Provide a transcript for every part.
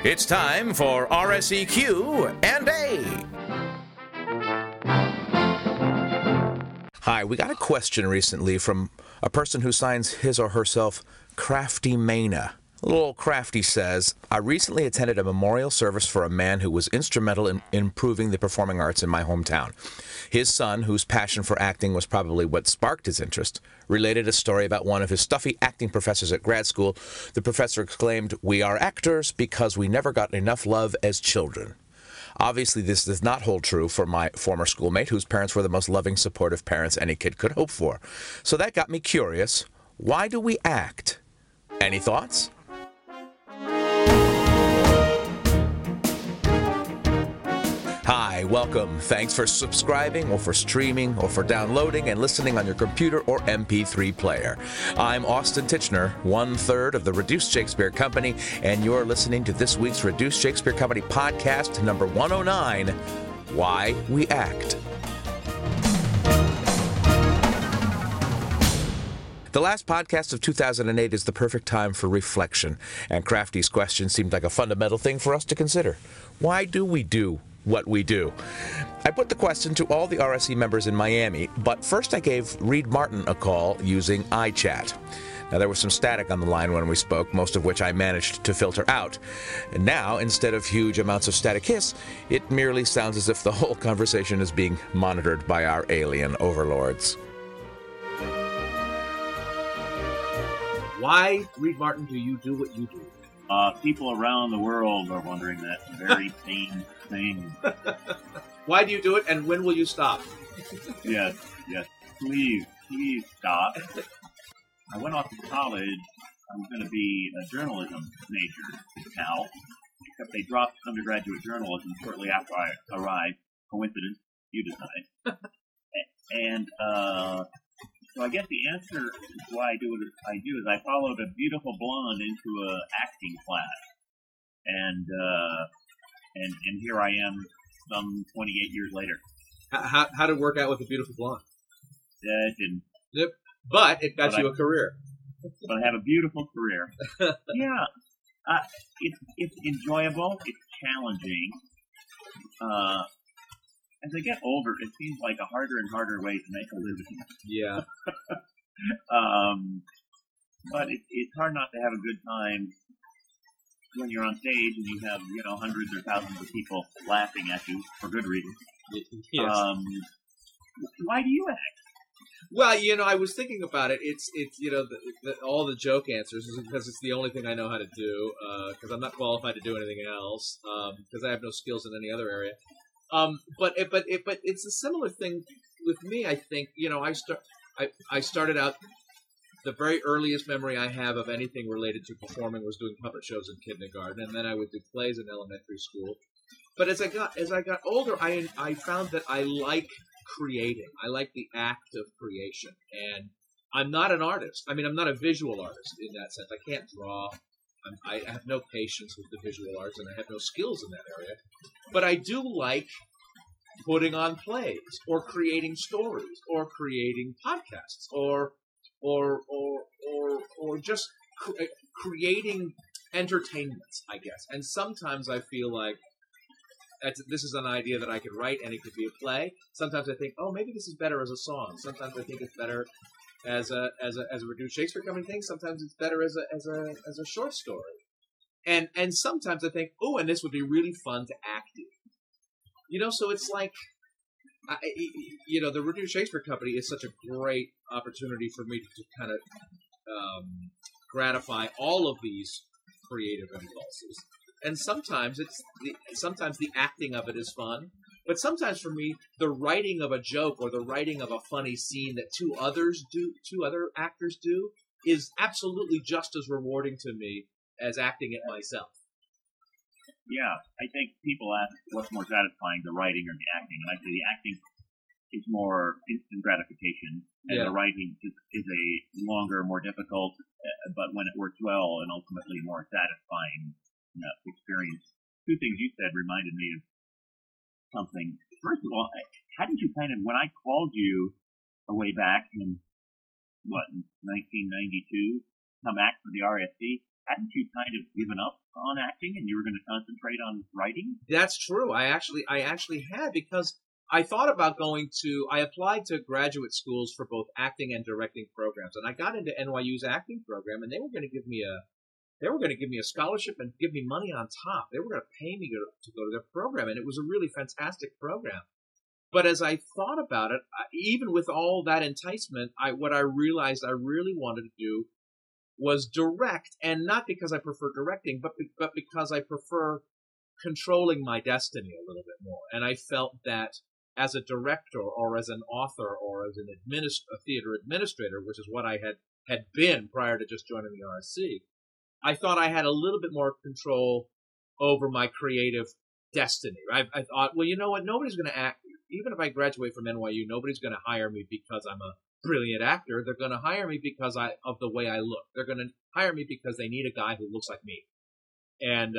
It's time for RSEQ and A. Hi, we got a question recently from a person who signs his or herself Crafty Mana. Little Crafty says, I recently attended a memorial service for a man who was instrumental in improving the performing arts in my hometown. His son, whose passion for acting was probably what sparked his interest, related a story about one of his stuffy acting professors at grad school. The professor exclaimed, "We are actors because we never got enough love as children." Obviously, this does not hold true for my former schoolmate, whose parents were the most loving, supportive parents any kid could hope for. So that got me curious. Why do we act? Any thoughts? Hi, welcome. Thanks for subscribing or for streaming or for downloading and listening on your computer or MP3 player. I'm Austin Tichenor, 1/3 of the Reduced Shakespeare Company, and you're listening to this week's Reduced Shakespeare Company podcast number 109, Why We Act. The last podcast of 2008 is the perfect time for reflection, and Crafty's question seemed like a fundamental thing for us to consider. Why do we do what we do? I put the question to all the RSE members in Miami, but first I gave Reed Martin a call using iChat. Now, there was some static on the line when we spoke, most of which I managed to filter out. And now, instead of huge amounts of static hiss, it merely sounds as if the whole conversation is being monitored by our alien overlords. Why, Reed Martin, do you do what you do? People around the world are wondering that very same thing. Why do you do it, and when will you stop? Yes, please stop. I went off to college. I was going to be a journalism major now, except they dropped undergraduate journalism shortly after I arrived. Coincidence? You decide. And so I guess the answer to why I do what I do is I followed a beautiful blonde into an acting class, and here I am, some 28 years later. How did it work out with the beautiful blonde? It didn't. Yep. But it got you a career. But I have a beautiful career. Yeah, it's enjoyable. It's challenging. As I get older, it seems like a harder and harder way to make a living. Yeah. But it's hard not to have a good time when you're on stage and you have, hundreds or thousands of people laughing at you for good reason. Yes. Why do you act? Well, I was thinking about it. It's all the joke answers is because it's the only thing I know how to do. Because I'm not qualified to do anything else. Because I have no skills in any other area. But it's a similar thing with me. I think I started out. The very earliest memory I have of anything related to performing was doing puppet shows in kindergarten, and then I would do plays in elementary school. But as I got older, I found that I like creating. I like the act of creation, and I'm not an artist. I mean, I'm not a visual artist in that sense. I can't draw. I have no patience with the visual arts, and I have no skills in that area. But I do like putting on plays, or creating stories, or creating podcasts, or just creating entertainments, I guess. And sometimes I feel like this is an idea that I could write, and it could be a play. Sometimes I think, oh, maybe this is better as a song. Sometimes I think it's better as a Reduced Shakespeare Company thing. Sometimes it's better as a short story. And sometimes I think, oh, and this would be really fun to act in. So it's like, the Reduced Shakespeare Company is such a great opportunity for me to kind of gratify all of these creative impulses. And sometimes the acting of it is fun, but sometimes for me, the writing of a joke or the writing of a funny scene that two other actors do, is absolutely just as rewarding to me as acting it myself. Yeah, I think people ask what's more satisfying, the writing or the acting, and I say the acting is more instant gratification, and the writing is a longer, more difficult, but when it works well, and ultimately more satisfying experience. Two things you said reminded me of something. First of all, hadn't you when I called you way back in 1992, come act for the RSC, hadn't you kind of given up on acting and you were going to concentrate on writing? That's true. I actually had, because I thought about I applied to graduate schools for both acting and directing programs, and I got into NYU's acting program, and they were going to give me a scholarship and give me money on top. They were going to pay me to go to their program, and it was a really fantastic program. But as I thought about it, even with all that enticement, what I realized I really wanted to do was direct, and not because I prefer directing, but because I prefer controlling my destiny a little bit more. And I felt that as a director, or as an author, or as a theater administrator, which is what I had been prior to just joining the RSC, I thought I had a little bit more control over my creative destiny. I thought, well, you know what? Nobody's going to act. Even if I graduate from NYU, nobody's going to hire me because I'm a brilliant actor. They're going to hire me because of the way I look. They're going to hire me because they need a guy who looks like me. And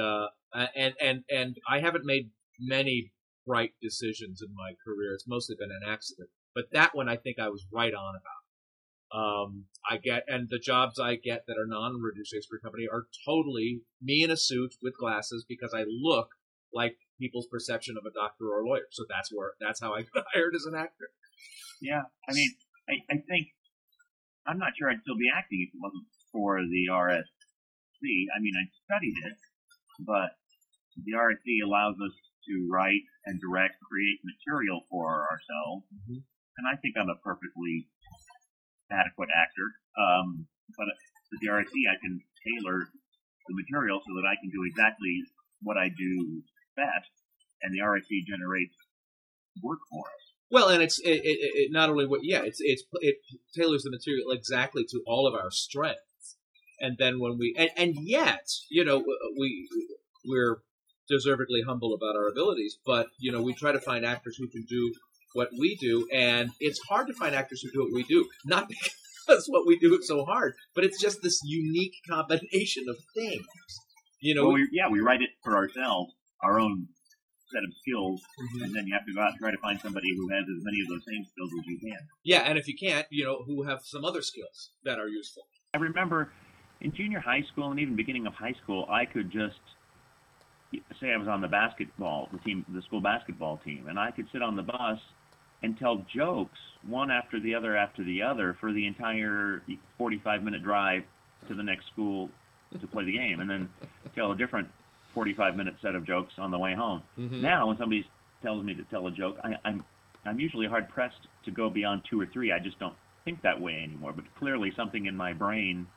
I haven't made many right decisions in my career. It's mostly been an accident. But that one, I think I was right on about. And the jobs I get that are non-Reduced Shakespeare Company are totally me in a suit with glasses, because I look like people's perception of a doctor or a lawyer. So that's how I got hired as an actor. Yeah, I mean, I think, I'm not sure I'd still be acting if it wasn't for the RSC. I mean, I studied it, but the RSC allows us to write and direct, create material for ourselves. Mm-hmm. And I think I'm a perfectly adequate actor. But with the RSC, I can tailor the material so that I can do exactly what I do best, and the RSC generates work for us. Well, and it not only it tailors the material exactly to all of our strengths, and then when and yet, you know, we're deservedly humble about our abilities, but you know, we try to find actors who can do what we do, and it's hard to find actors who do what we do, not because what we do is so hard, but it's just this unique combination of things. You know, we write it for ourselves, our own set of skills, mm-hmm. and then you have to go out and try to find somebody who has as many of those same skills as you can. Yeah, and if you can't, you know, who have some other skills that are useful. I remember in junior high school and even beginning of high school, I could just say I was on the school basketball team, and I could sit on the bus and tell jokes one after the other for the entire 45-minute drive to the next school to play the game, and then tell a different 45-minute set of jokes on the way home. Mm-hmm. Now, when somebody tells me to tell a joke, I'm usually hard-pressed to go beyond 2 or 3. I just don't think that way anymore. But clearly something in my brain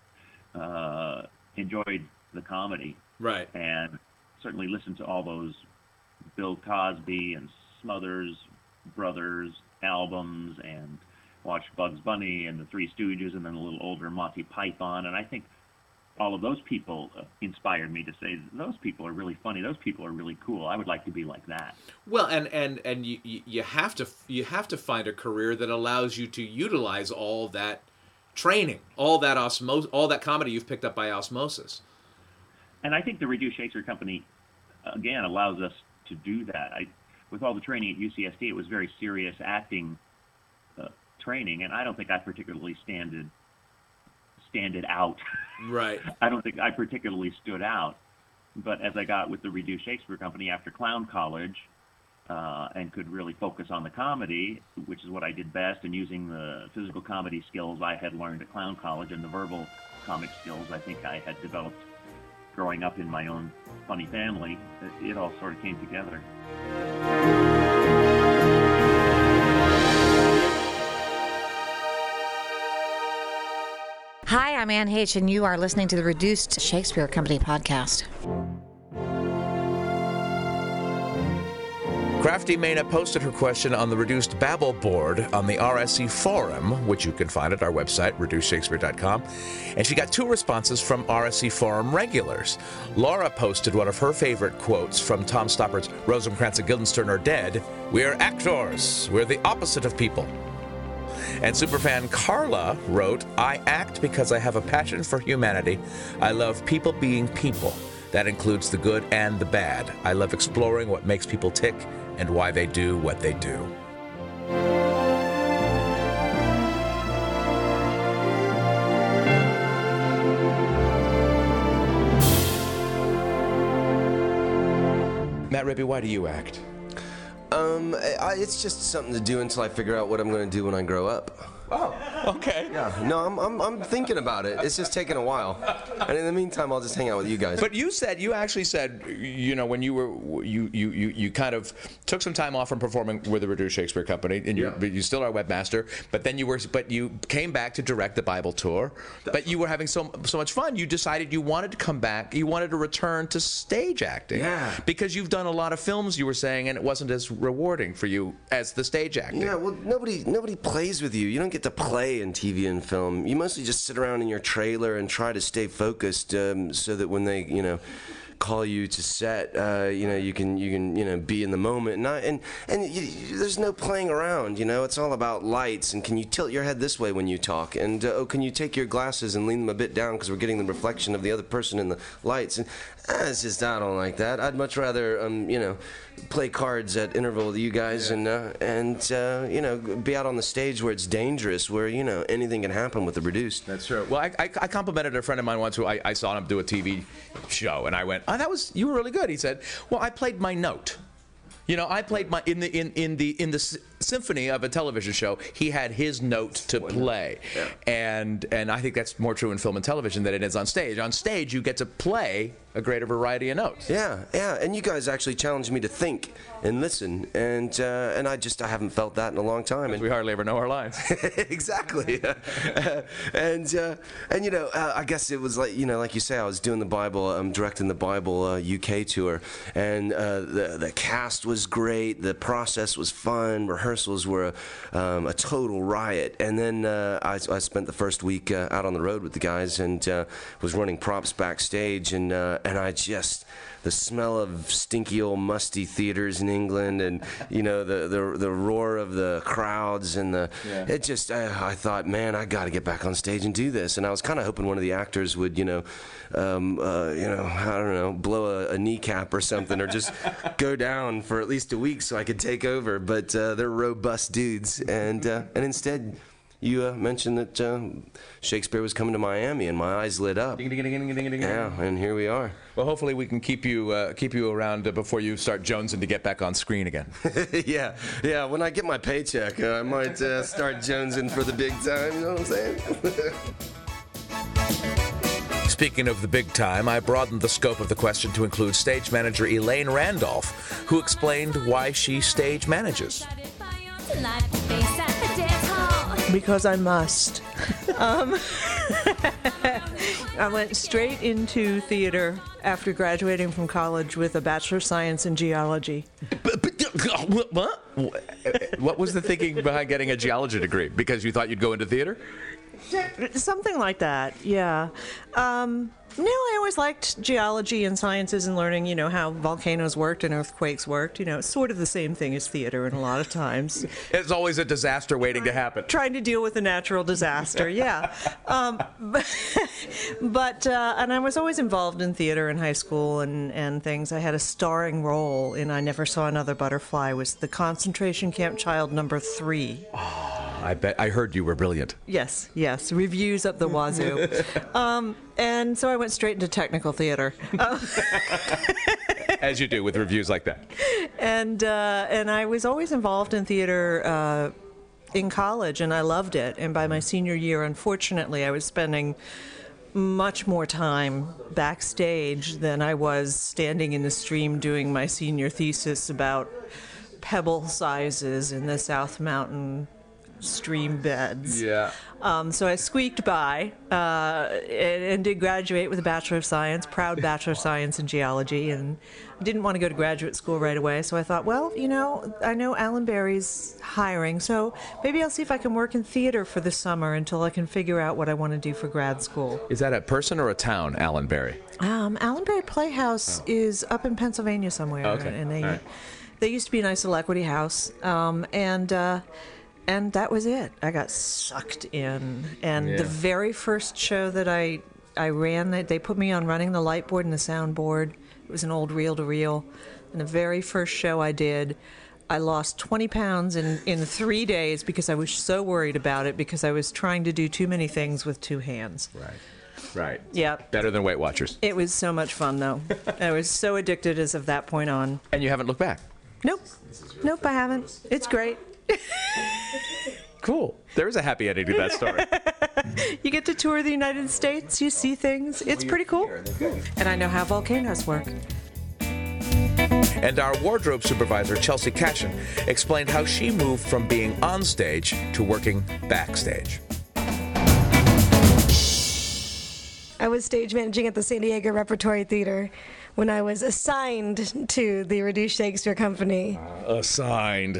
enjoyed the comedy. Right. And certainly listened to all those Bill Cosby and Smothers Brothers albums, and watched Bugs Bunny and the Three Stooges, and then a little older Monty Python. And I think all of those people inspired me to say, those people are really funny. Those people are really cool. I would like to be like that. Well, and you have to find a career that allows you to utilize all that training, all that comedy you've picked up by osmosis. And I think the Reduced Shakespeare Company, again, allows us to do that. With all the training at UCSD, it was very serious acting training, and I don't think I particularly stand out. Right. I don't think I particularly stood out. But as I got with the Reduced Shakespeare Company after clown college, and could really focus on the comedy, which is what I did best, and using the physical comedy skills I had learned at clown college and the verbal comic skills I think I had developed growing up in my own funny family, it all sort of came together. Hi, I'm Ann H., and you are listening to the Reduced Shakespeare Company podcast. Crafty Mena posted her question on the Reduced Babble board on the RSC forum, which you can find at our website, reducedshakespeare.com, and she got 2 responses from RSC forum regulars. Laura posted one of her favorite quotes from Tom Stoppard's Rosencrantz and Guildenstern Are Dead: "We're actors. We're the opposite of people." And superfan Carla wrote, "I act because I have a passion for humanity. I love people being people. That includes the good and the bad. I love exploring what makes people tick and why they do what they do." Matt Ribby, why do you act? It's just something to do until I figure out what I'm going to do when I grow up. Oh, okay. Yeah, no, I'm thinking about it. It's just taking a while, and in the meantime, I'll just hang out with you guys. But you actually said, when you were you kind of took some time off from performing with the Reduced Shakespeare Company, and you still are a webmaster. But then you came back to direct the Bible tour. But you were having so much fun. You decided you wanted to come back. You wanted to return to stage acting. Yeah. Because you've done a lot of films, you were saying, and it wasn't as rewarding for you as the stage acting. Yeah, well, nobody plays with you. You don't get to play in TV and film. You mostly just sit around in your trailer and try to stay focused, so that when they, call you to set, you can be in the moment. And there's no playing around. It's all about lights. And can you tilt your head this way when you talk? And can you take your glasses and lean them a bit down because we're getting the reflection of the other person in the lights? And it's just, I don't like that. I'd much rather play cards at interval with you guys and be out on the stage where it's dangerous, where anything can happen with the Reduced. That's true. Well, I complimented a friend of mine once who I saw him do a TV show, and I went, "Oh, you were really good." He said, "Well, I played my note." I played my in the symphony of a television show. He had his note to play, and I think that's more true in film and television than it is on stage. On stage, you get to play a greater variety of notes. Yeah, and you guys actually challenged me to think and listen, and I haven't felt that in a long time. And we hardly ever know our lines. Exactly, and I guess it was like you say, I was doing the Bible, directing the Bible UK tour, and the cast was great, the process was fun, rehearsals were a total riot, and then I spent the first week out on the road with the guys and was running props backstage, and I just, the smell of stinky old musty theaters in England, and the roar of the crowds, and it just, I thought, man, I got to get back on stage and do this. And I was kind of hoping one of the actors would I don't know, blow a kneecap or something, or just go down for at least a week so I could take over. But they're robust dudes, and instead, you mentioned that Shakespeare was coming to Miami, and my eyes lit up. Ding, ding, ding, ding, ding, ding. Yeah, and here we are. Well, hopefully we can keep you around before you start jonesing to get back on screen again. Yeah. When I get my paycheck, I might start jonesing for the big time. You know what I'm saying? Speaking of the big time, I broadened the scope of the question to include stage manager Elaine Randolph, who explained why she stage manages. Because I must. I went straight into theater after graduating from college with a Bachelor of Science in Geology. What was the thinking behind getting a geology degree? Because you thought you'd go into theater? Something like that, yeah. I always liked geology and sciences and learning, how volcanoes worked and earthquakes worked. It's sort of the same thing as theater in a lot of times. It's always a disaster waiting to happen. Trying to deal with a natural disaster, yeah. But I was always involved in theater in high school and things. I had a starring role in I Never Saw Another Butterfly, was the concentration camp child number 3. I heard you were brilliant. Yes. Reviews up the wazoo. And so I went straight into technical theater. As you do with reviews like that. And I was always involved in theater in college, and I loved it. And by my senior year, unfortunately, I was spending much more time backstage than I was standing in the stream doing my senior thesis about pebble sizes in the South Mountain stream beds. Yeah. So I squeaked by and did graduate with a Bachelor of Science, proud Bachelor of Science in Geology, and didn't want to go to graduate school right away. So I thought, well, I know Alan Berry's hiring, so maybe I'll see if I can work in theater for the summer until I can figure out what I want to do for grad school. Is that a person or a town, Alan Berry? Alan Berry Playhouse is up in Pennsylvania somewhere. Okay. And they used to be an Isolequity house, and that was it. I got sucked in. And the very first show that I ran, they put me on running the light board and the sound board. It was an old reel-to-reel. And the very first show I did, I lost 20 pounds in 3 days because I was so worried about it, because I was trying to do too many things with 2 hands. Right. Right. Yep. Better than Weight Watchers. It was so much fun, though. I was so addicted as of that point on. And you haven't looked back. Nope. Nope, I haven't. It's great. Cool. There is a happy ending to that story. You get to tour the United States. You see things. It's pretty cool. And I know how volcanoes work. And our wardrobe supervisor, Chelsea Cashin, explained how she moved from being on stage to working backstage. I was stage managing at the San Diego Repertory Theater when I was assigned to the Reduced Shakespeare Company. Assigned.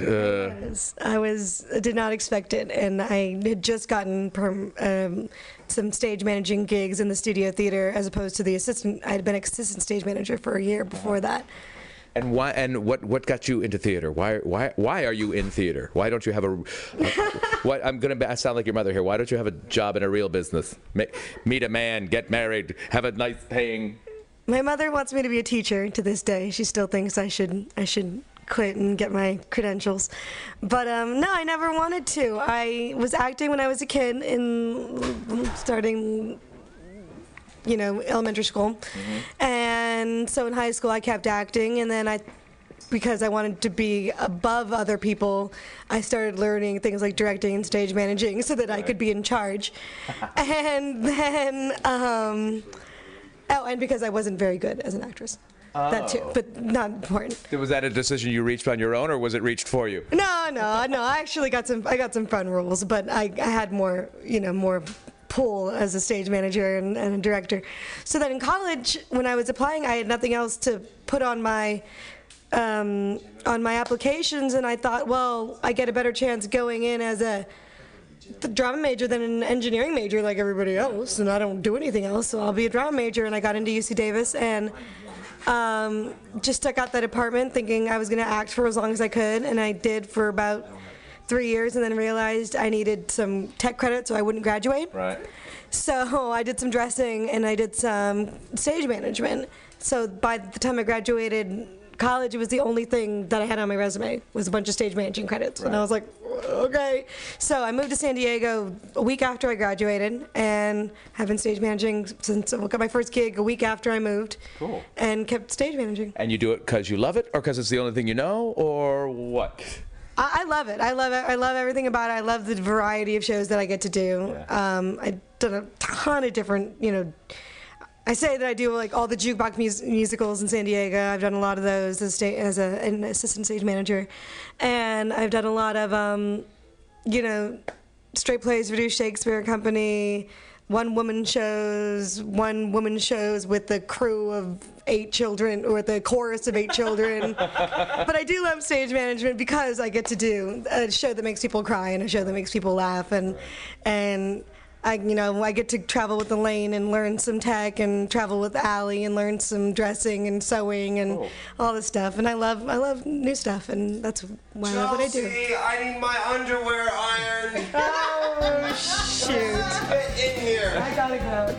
I did not expect it, and I had just gotten some stage managing gigs in the studio theater as opposed to the assistant. I had been assistant stage manager for a year before that. And why? And what got you into theater? Why are you in theater? Why don't you have what? I sound like your mother here. Why don't you have a job in a real business? Meet a man, get married, have a nice paying. My mother wants me to be a teacher to this day. She still thinks I should quit and get my credentials. But no, I never wanted to. I was acting when I was a kid, starting elementary school. Mm-hmm. And so in high school I kept acting, and then because I wanted to be above other people, I started learning things like directing and stage managing so that I could be in charge. And then, and because I wasn't very good as an actress. That too, but not important. Was that a decision you reached on your own, or was it reached for you? No. I actually got some fun roles, but I had more pull as a stage manager and a director. So then in college, when I was applying, I had nothing else to put on my applications, and I thought, well, I get a better chance going in as a drama major than an engineering major like everybody else, and I don't do anything else, so I'll be a drama major. And I got into UC Davis and just took out that apartment thinking I was going to act for as long as I could, and I did for about 3 years, and then realized I needed some tech credit so I wouldn't graduate. Right. So I did some dressing and I did some stage management. So by the time I graduated college, it was the only thing that I had on my resume was a bunch of stage managing credits. Right. And I was like, okay. So I moved to San Diego a week after I graduated, and have been stage managing since I got my first gig a week after I moved. Cool. And kept stage managing. And you do it because you love it, or because it's the only thing you know, or what? I love it. I love everything about it. I love the variety of shows that I get to do. Yeah. I've done a ton of different, I say that I do like all the jukebox musicals in San Diego. I've done a lot of those as an assistant stage manager. And I've done a lot of, straight plays, Reduced Shakespeare Company, one-woman shows with the crew of 8 children, or the chorus of 8 children. But I do love stage management because I get to do a show that makes people cry and a show that makes people laugh, and I get to travel with Elaine and learn some tech, and travel with Allie and learn some dressing and sewing and all this stuff. And I love new stuff, and that's why I love what I do. Chelsea, I need my underwear ironed. Oh, shoot. Get in here. I gotta go.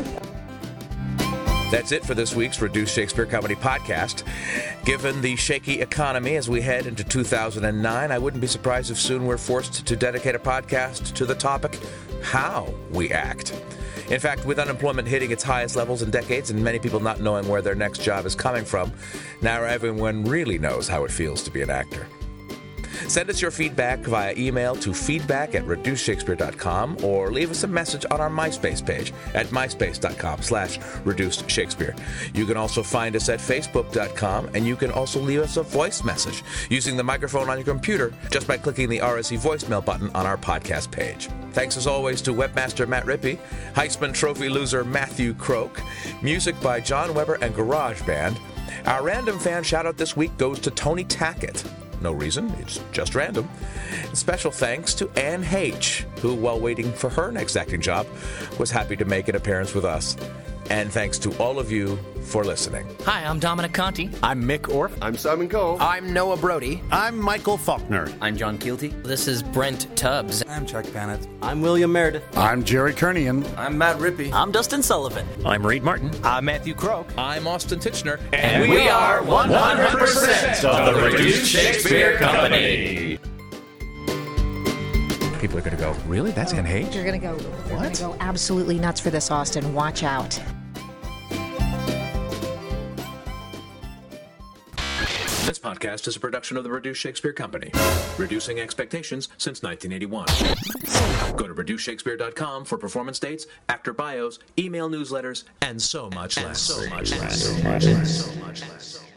That's it for this week's Reduced Shakespeare Company podcast. Given the shaky economy as we head into 2009, I wouldn't be surprised if soon we're forced to dedicate a podcast to the topic, how we act. In fact, with unemployment hitting its highest levels in decades and many people not knowing where their next job is coming from, now everyone really knows how it feels to be an actor. Send us your feedback via email to feedback@reducedshakespeare.com, or leave us a message on our MySpace page at myspace.com/reducedshakespeare. You can also find us at facebook.com, and you can also leave us a voice message using the microphone on your computer just by clicking the RSC voicemail button on our podcast page. Thanks as always to webmaster Matt Rippey, Heisman Trophy loser Matthew Croak, music by John Weber and GarageBand. Our random fan shout-out this week goes to Tony Tackett. No reason, it's just random. Special thanks to Anne H., who, while waiting for her next acting job, was happy to make an appearance with us. And thanks to all of you for listening. Hi, I'm Dominic Conti. I'm Mick Orff. I'm Simon Cole. I'm Noah Brody. I'm Michael Faulkner. I'm John Keelty. This is Brent Tubbs. I'm Chuck Bennett. I'm William Meredith. I'm Jerry Kernian. I'm Matt Rippey. I'm Dustin Sullivan. I'm Reed Martin. I'm Matthew Croak. I'm Austin Titchener. And we are 100% of the Reduced Shakespeare Company. People are going to go, really? That's Anne Heche? You're going to go absolutely nuts for this, Austin. Watch out. This podcast is a production of the Reduced Shakespeare Company, reducing expectations since 1981. Go to reducedshakespeare.com for performance dates, actor bios, email newsletters, and so much less.